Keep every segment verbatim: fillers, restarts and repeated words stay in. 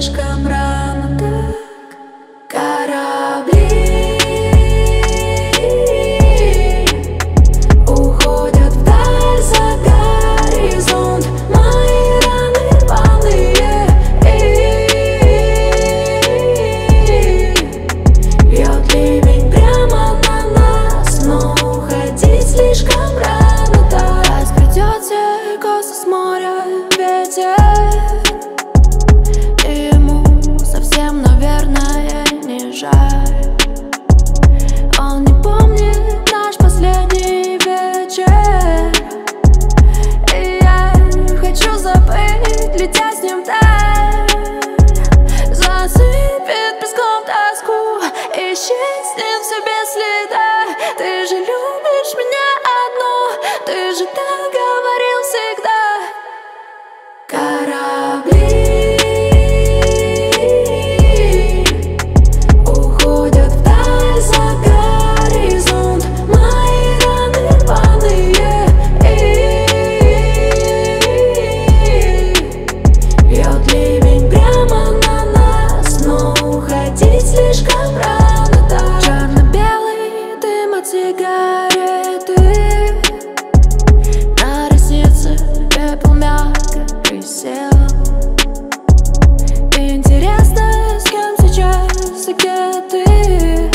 слишком рано так. Корабли уходят вдаль за горизонт. Мои раны рваные, бьет ливень прямо на нас, но уходить слишком рано так. Раскрадется косы с моря ветер, и ему совсем, наверное, не жаль. Он не помнит наш последний вечер, и я хочу забыть, летя с ним вдаль. Засыпет песком тоску, исчезнет все без следа. Ты же любишь меня одну, ты же так говорил всегда. Корабли уходят вдаль за горизонт. Мои раны рваные, бьет ливень прямо на нас, но уходить слишком рано так. Черно-белый дым от сигареты, на реснице пепел мягко присел. Интересно, с кем сейчас и где ты?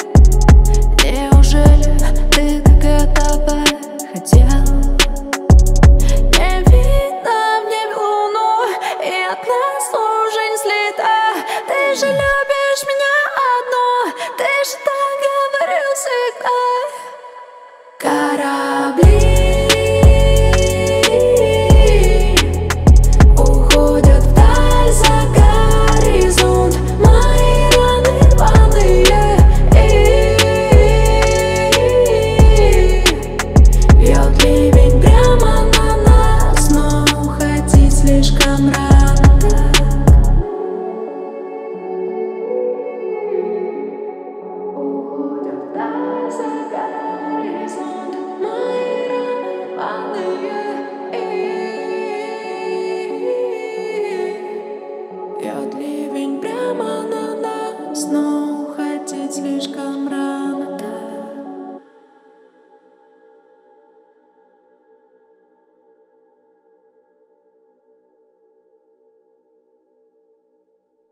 Неужели ты как этого хотел? Не видно в небе луну, и от нас уже не слета. Ты же любишь меня одну, ты же так говорил всегда. Корабли уходят вдаль за горизонт. Мои раны рваные, бьет ливень прямо на нас, но уходить слишком рано так. Уходят вдаль за горизонт. Мои раны рваные, бьет ливень прямо на нас, но